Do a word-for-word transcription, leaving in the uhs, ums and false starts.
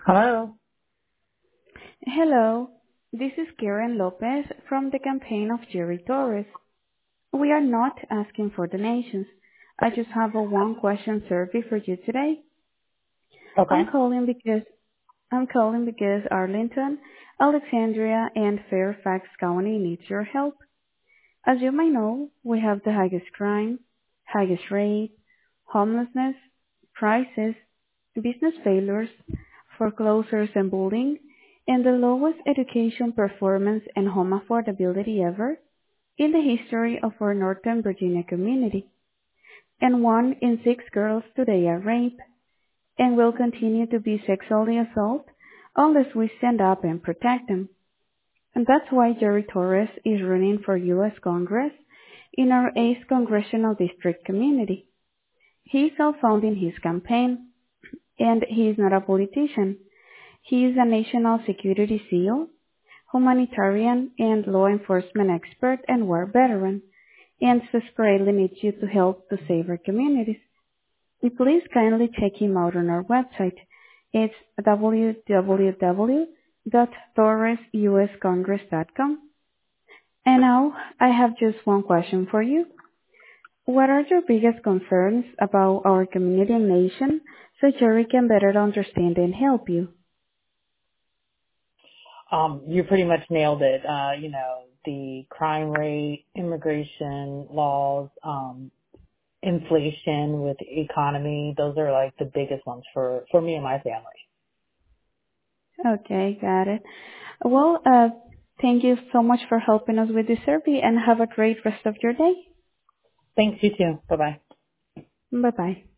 Hello. Hello, this is Karen Lopez from the campaign of Jerry Torres. We are not asking for donations. I just have a one-question survey for you today. Okay. I'm calling because I'm calling because Arlington, Alexandria, and Fairfax County needs your help. As you may know, we have the highest crime, highest rate, homelessness, prices, business failures, foreclosures and bullying, and the lowest education performance and home affordability ever in the history of our Northern Virginia community. And one in six girls today are raped and will continue to be sexually assaulted unless we stand up and protect them. And that's why Jerry Torres is running for U S Congress in our eighth Congressional District community. He is self-funding his campaign, and he is not a politician. He is a national security SEAL, humanitarian and law enforcement expert and war veteran, and desperately needs you to help to save our communities. Please kindly check him out on our website. It's w w w dot torres u s congress dot com. And now, I have just one question for you. What are your biggest concerns about our community and nation so Jerry can better understand and help you? Um, you pretty much nailed it. Uh, you know, the crime rate, immigration laws, um, inflation with the economy, those are like the biggest ones for, for me and my family. Okay, got it. Well, uh, thank you so much for helping us with this survey and have a great rest of your day. Thanks, you too. Bye bye. Bye-bye.